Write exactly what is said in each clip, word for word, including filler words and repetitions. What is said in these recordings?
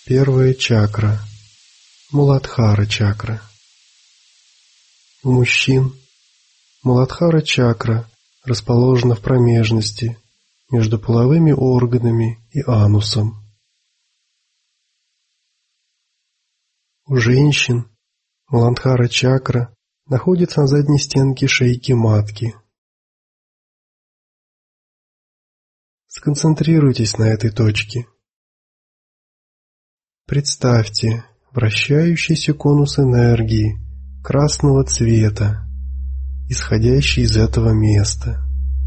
Первая чакра – Муладхара чакра. У мужчин Муладхара чакра расположена в промежности между половыми органами и анусом. У женщин Муладхара чакра находится на задней стенке шейки матки. Сконцентрируйтесь на этой точке. Представьте вращающийся конус энергии красного цвета, исходящий из этого места.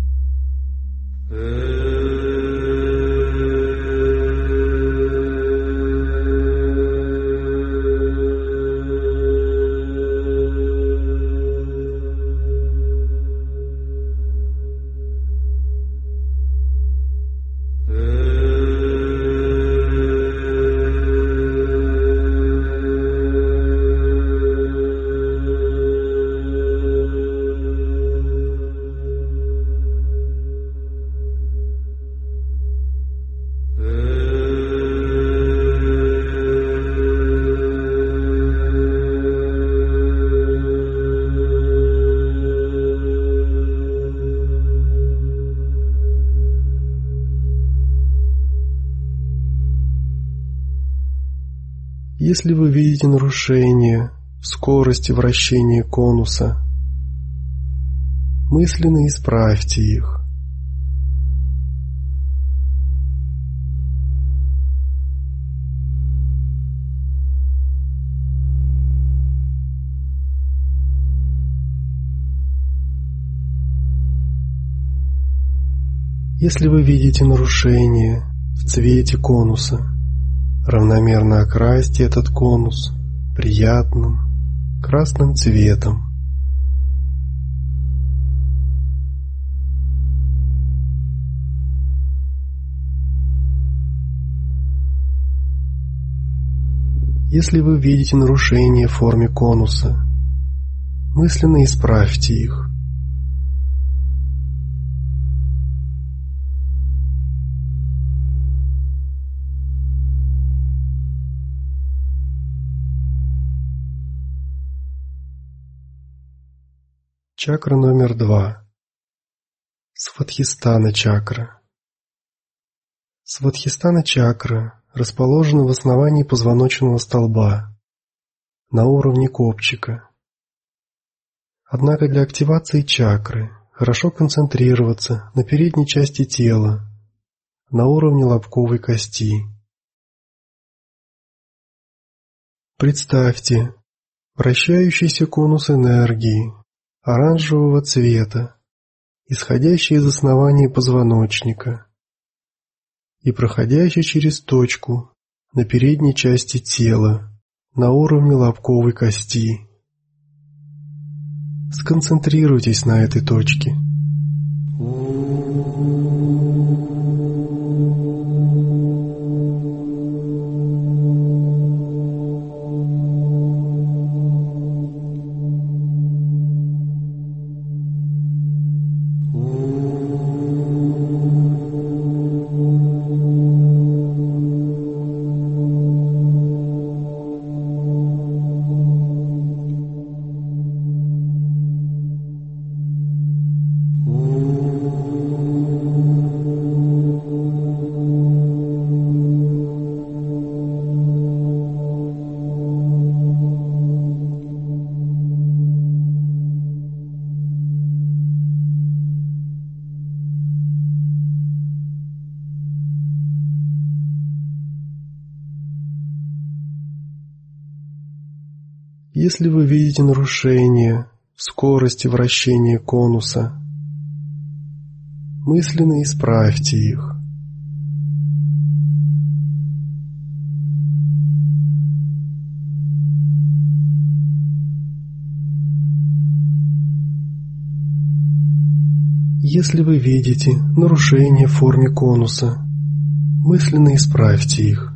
Если вы видите нарушение в скорости вращения конуса, мысленно исправьте их. Если вы видите нарушение в цвете конуса, равномерно окрасьте этот конус приятным красным цветом. Если вы видите нарушения в форме конуса, мысленно исправьте их. Чакра номер два. Свадхистана чакра. Свадхистана чакра расположена в основании позвоночного столба, на уровне копчика. Однако для активации чакры хорошо концентрироваться на передней части тела, на уровне лобковой кости. Представьте вращающийся конус энергии оранжевого цвета, исходящий из основания позвоночника и проходящий через точку на передней части тела, на уровне лобковой кости. Сконцентрируйтесь на этой точке. Если вы видите нарушение в скорости вращения конуса, мысленно исправьте их. Если вы видите нарушение в форме конуса, мысленно исправьте их.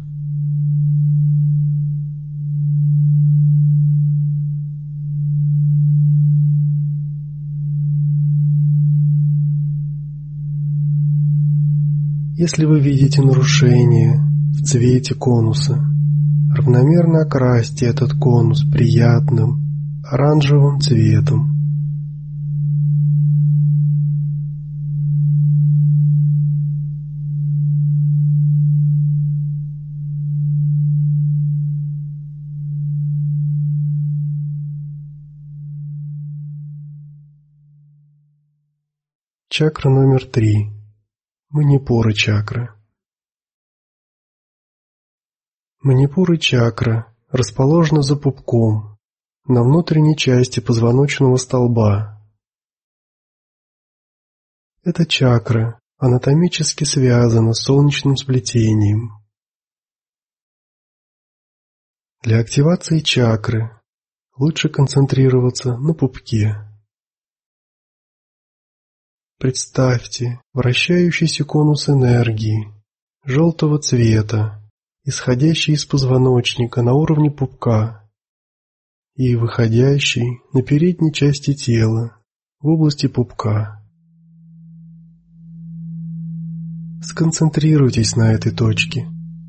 Если вы видите нарушение в цвете конуса, Равномерно окрасьте этот конус приятным оранжевым цветом. Чакра номер три. Манипура чакра. Манипура чакра расположена за пупком, на внутренней части позвоночного столба. Эта чакра анатомически связана с солнечным сплетением. Для активации чакры лучше концентрироваться на пупке. Представьте вращающийся конус энергии желтого цвета, исходящий из позвоночника на уровне пупка и выходящий на передней части тела в области пупка. Сконцентрируйтесь на этой точке.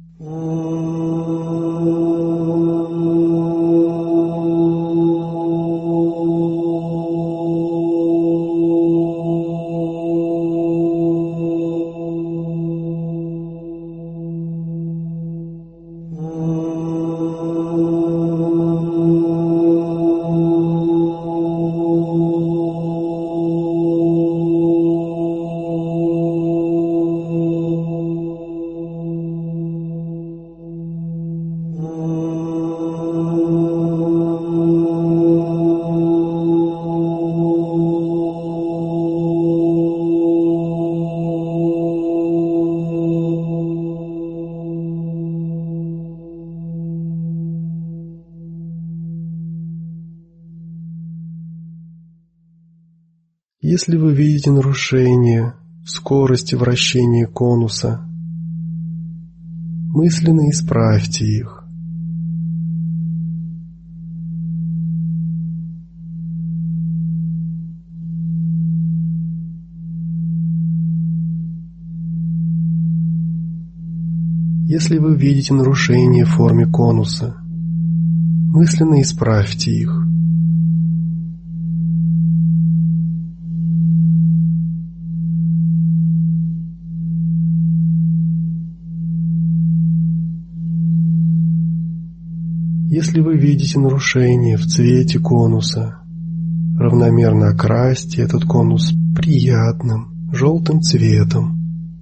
Если вы видите нарушение в скорости вращения конуса, мысленно исправьте их. Если вы видите нарушение в форме конуса, мысленно исправьте их. Если вы видите нарушение в цвете конуса, равномерно окрасьте этот конус приятным желтым цветом.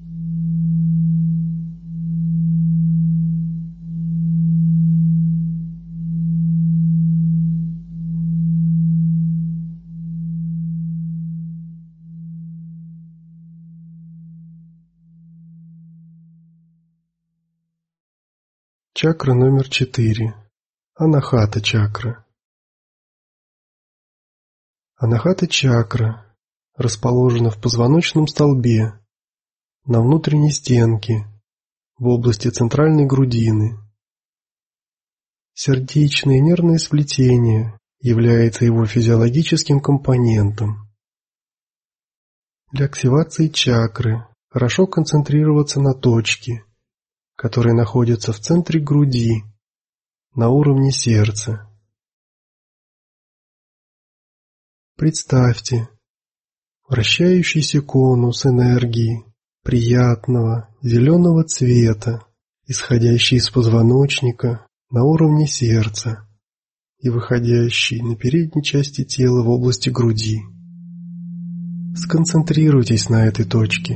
Чакра номер четыре. Анахата чакра. Анахата чакра расположена в позвоночном столбе, на внутренней стенке, в области центральной грудины. Сердечное и нервное сплетение является его физиологическим компонентом. Для активации чакры хорошо концентрироваться на точке, которая находится в центре груди, на уровне сердца. Представьте вращающийся конус энергии приятного зеленого цвета, исходящий из позвоночника на уровне сердца и выходящий на передней части тела в области груди. Сконцентрируйтесь на этой точке.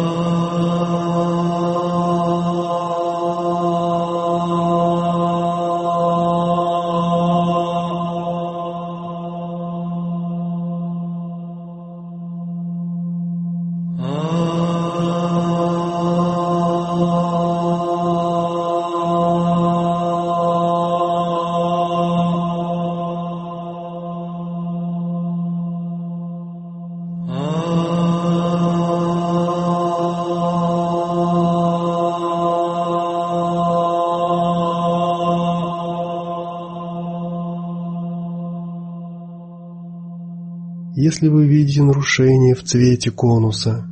Если вы видите нарушение в цвете конуса,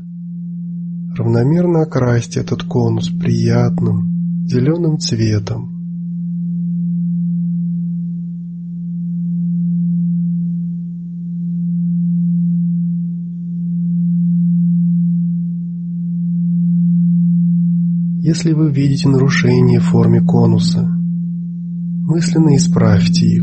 равномерно окрасьте этот конус приятным зеленым цветом. Если вы видите нарушения в форме конуса, мысленно исправьте их.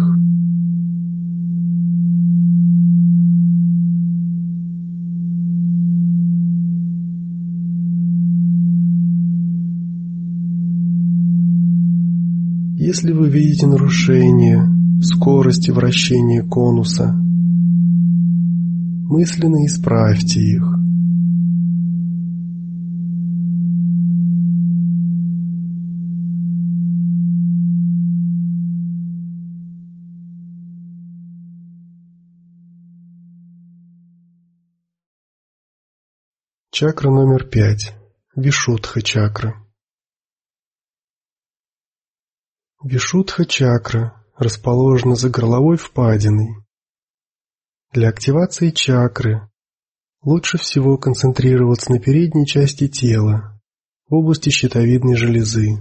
Если вы видите нарушение в скорости вращения конуса, мысленно исправьте их. Чакра номер пять. Вишудха чакра. Вишудха чакра расположена за горловой впадиной. Для активации чакры лучше всего концентрироваться на передней части тела, в области щитовидной железы.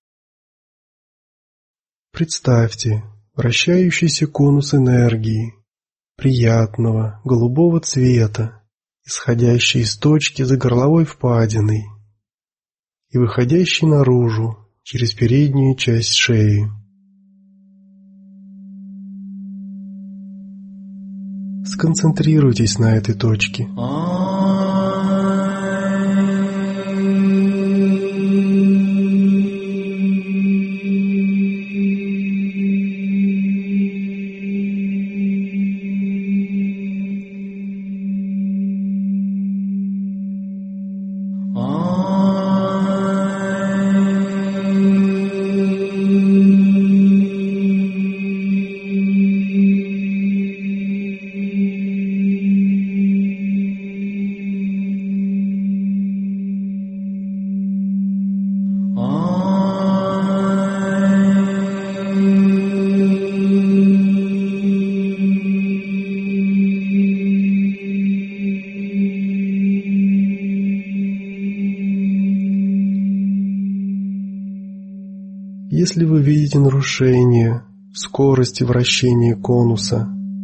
Представьте вращающийся конус энергии, приятного голубого цвета, исходящий из точки за горловой впадиной и выходящий наружу через переднюю часть шеи. Сконцентрируйтесь на этой точке. Если вы видите нарушение в скорости вращения конуса,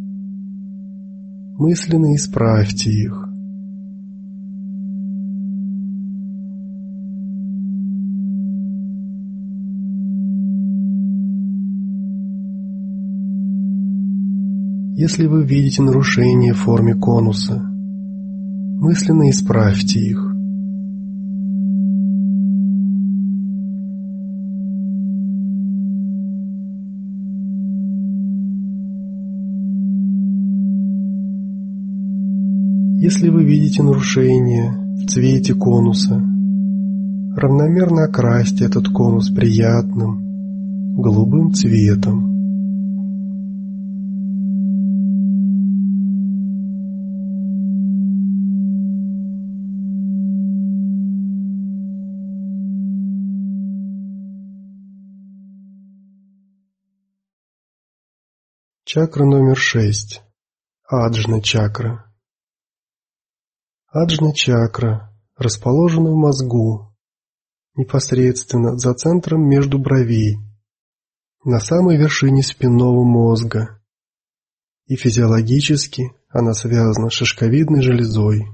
мысленно исправьте их. Если вы видите нарушения в форме конуса, мысленно исправьте их. Если вы видите нарушение в цвете конуса, равномерно окрасьте этот конус приятным голубым цветом. Чакра номер шесть. Аджна чакра. Аджна чакра расположена в мозгу, непосредственно за центром между бровей, на самой вершине спинного мозга, и физиологически она связана с шишковидной железой.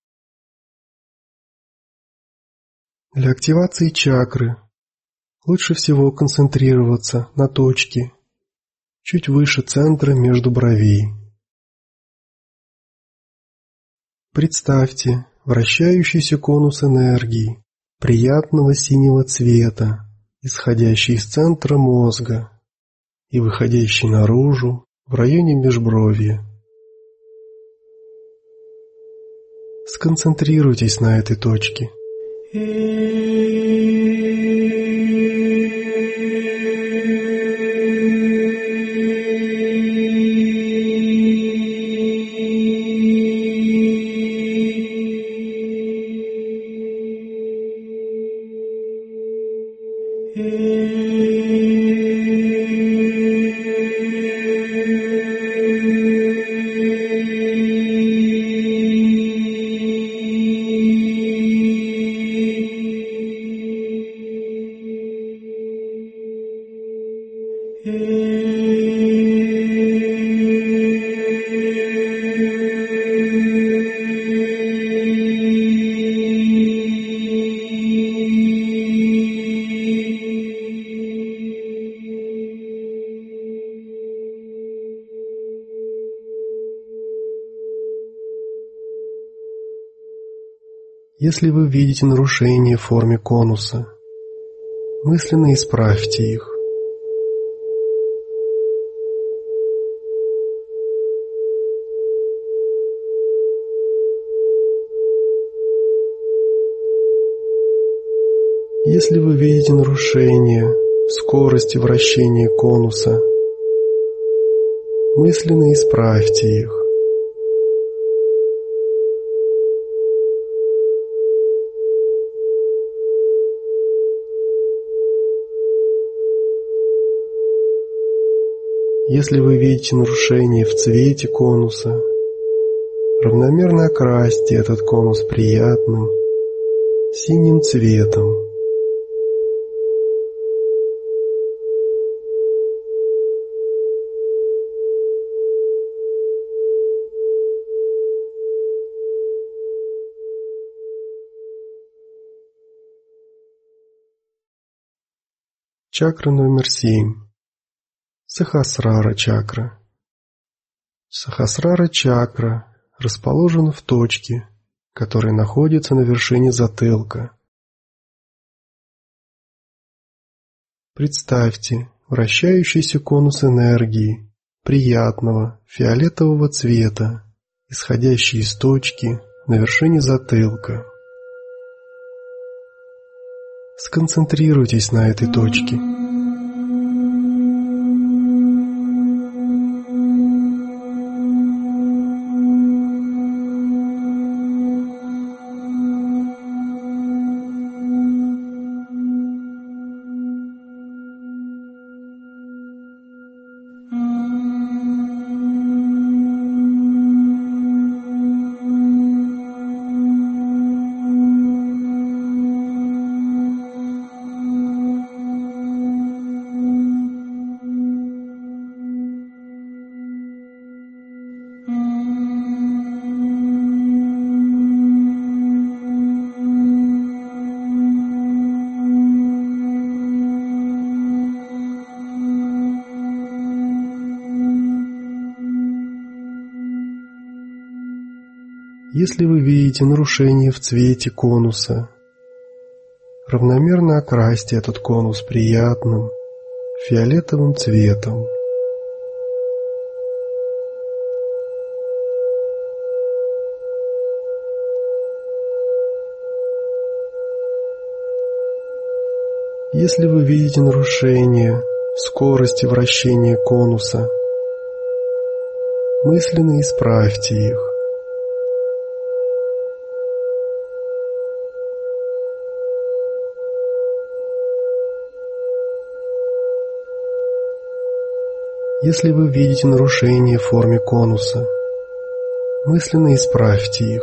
Для активации чакры лучше всего концентрироваться на точке чуть выше центра между бровей. Представьте вращающийся конус энергии приятного синего цвета, исходящий из центра мозга и выходящий наружу в районе межбровья. Сконцентрируйтесь на этой точке. Если вы видите нарушения в форме конуса, мысленно исправьте их. Если вы видите нарушение в скорости вращения конуса, мысленно исправьте их. Если вы видите нарушение в цвете конуса, равномерно окрасьте этот конус приятным синим цветом. Чакра номер семь. Сахасрара чакра. Сахасрара чакра расположена в точке, которая находится на вершине затылка. Представьте вращающийся конус энергии приятного фиолетового цвета, исходящий из точки на вершине затылка. Сконцентрируйтесь на этой точке. Если вы видите нарушение в цвете конуса, равномерно окрасьте этот конус приятным фиолетовым цветом. Если вы видите нарушение в скорости вращения конуса, мысленно исправьте их. Если вы видите нарушения в форме конуса, мысленно исправьте их.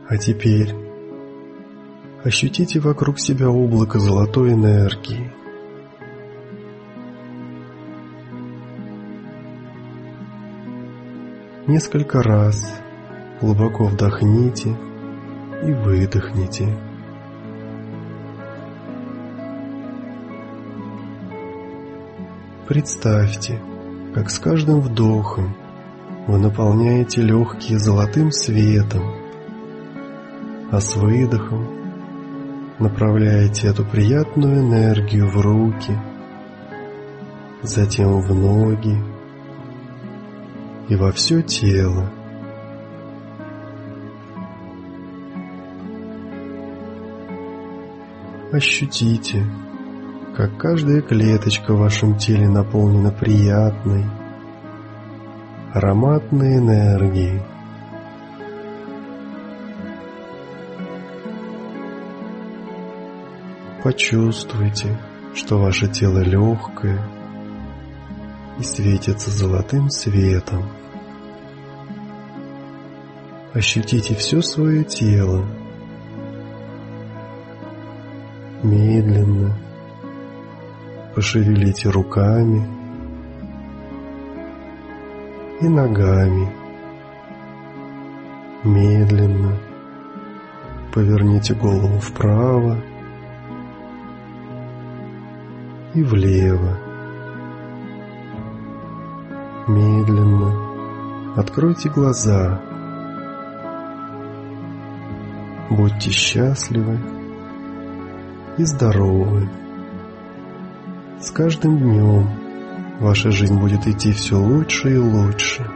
А теперь ощутите вокруг себя облако золотой энергии. Несколько раз глубоко вдохните и выдохните. Представьте, как с каждым вдохом вы наполняете легкие золотым светом, а с выдохом направляете эту приятную энергию в руки, затем в ноги и во все тело. Ощутите, как каждая клеточка в вашем теле наполнена приятной, ароматной энергией. Почувствуйте, что ваше тело легкое и светится золотым светом. Ощутите все свое тело. Медленно пошевелите руками и ногами. Медленно поверните голову вправо и влево. Медленно откройте глаза. Будьте счастливы и здоровы. С каждым днем ваша жизнь будет идти все лучше и лучше.